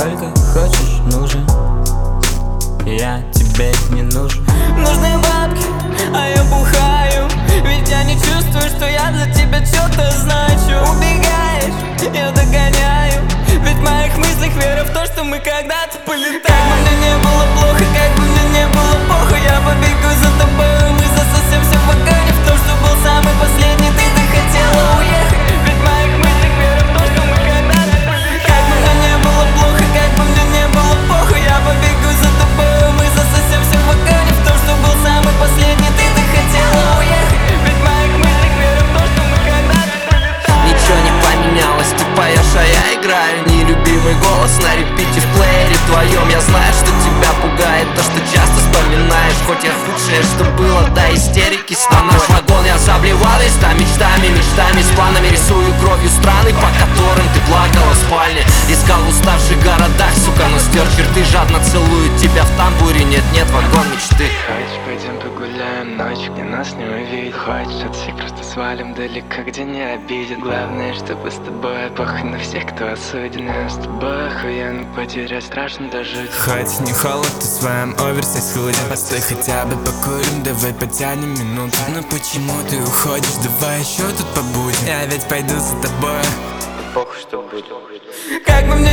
Сколько хочешь, нужен. Я тебе не нужен. Нужны бабки, а я бухаю. Ведь я не чувствую, что я для тебя что-то значу. Убегаешь, я догоняю. Ведь в моих мыслях вера в то, что мы когда-то полетаем. Как бы мне не было плохо, как бы мне не было похуй, я побегу за тобой, мы засосемся в вагоне. В том, что был самый последний, ты хотела уехать. Ведь в моих мыслях вера в то, что мы когда-то полетаем. Как бы мне не было плохо, как бы мне не было похуй, я побегу за тобой, мы засосемся в вагоне. В том, что был самый последний, ты хотела уехать. Ведь в моих мыслях вера в то, что мы когда-то полетаем. Ничего не поменялось, ты поешь, а я играю нелюбимый голос на репите в плеере твоем. Я знаю, что тебя пугает то, что часто вспоминаешь. Хоть я худшее, что было, до истерики с тобой. Наш вагон я заблевал весь там мечтами, с планами. Рисую кровью страны, по которым ты плакала в спальне. Искал в уставших городах, сука, но стер черты. Жадно целует тебя в тамбуре, нет, вагон мечты. Хочешь, пойдем погуляем ночью, где нас не увидят. Хочешь, от всех просто свалим далеко, где не обидят. Главное, чтобы с тобой похуй на всех, кто осуден. С тобой охуенно потерять, страшно дожить. Хоть не холод, ты в своем оверсайз худи. Постой, хотя бы покурим, давай потянем минуту. Но почему ты уходишь, давай еще тут побудем. Я ведь пойду за тобой. Похуй, что будет. Как бы мне